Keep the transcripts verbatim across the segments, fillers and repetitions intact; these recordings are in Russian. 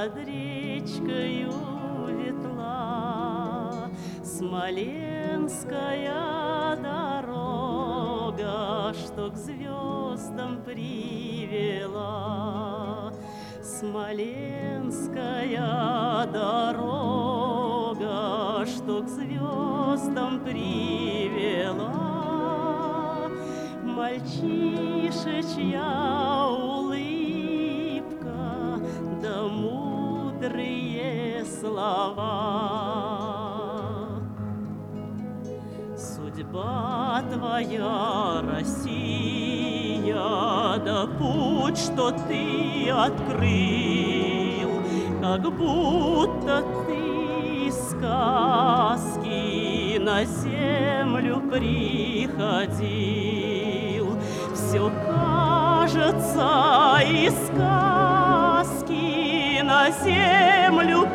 над речкою ветла. Смоленская дорога, что к звездам привела. Смоленская дорога, что к звездам привела. Мальчишечья улыбка, да мудрые слова. Судьба твоя, Россия, да путь, что ты открыл, как будто ты из сказки на землю приходил. Все кажется, из сказки на землю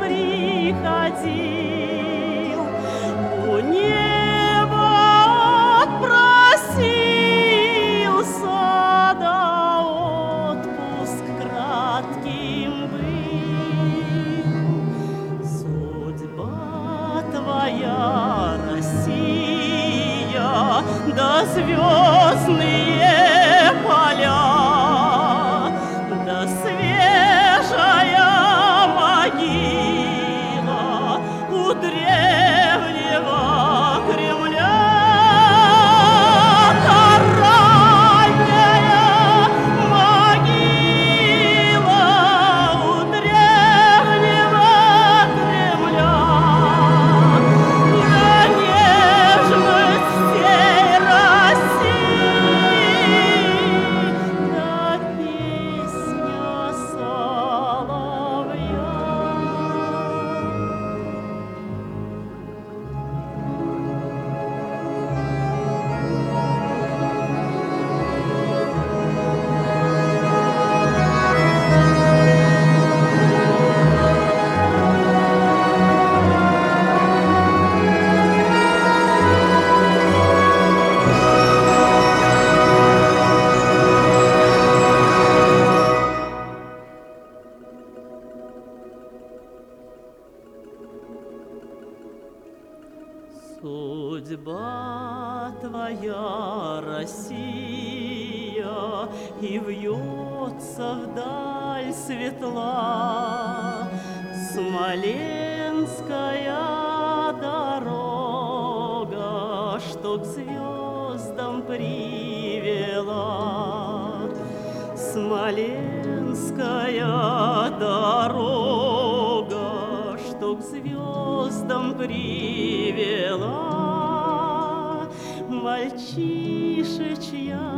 приходил. У неба отпросился, да отпуск кратким был. Судьба твоя, Россия, да звездные поля, да свежая могила у древнего Кремля. Та ранняя могила у древнего Кремля. Да нежность всей России, да песня соловья. Судьба твоя, Россия, и вьется вдаль светла. Смоленская дорога, что к звездам привела. Смоленская дорога, что к звездам привела. Мальчишечья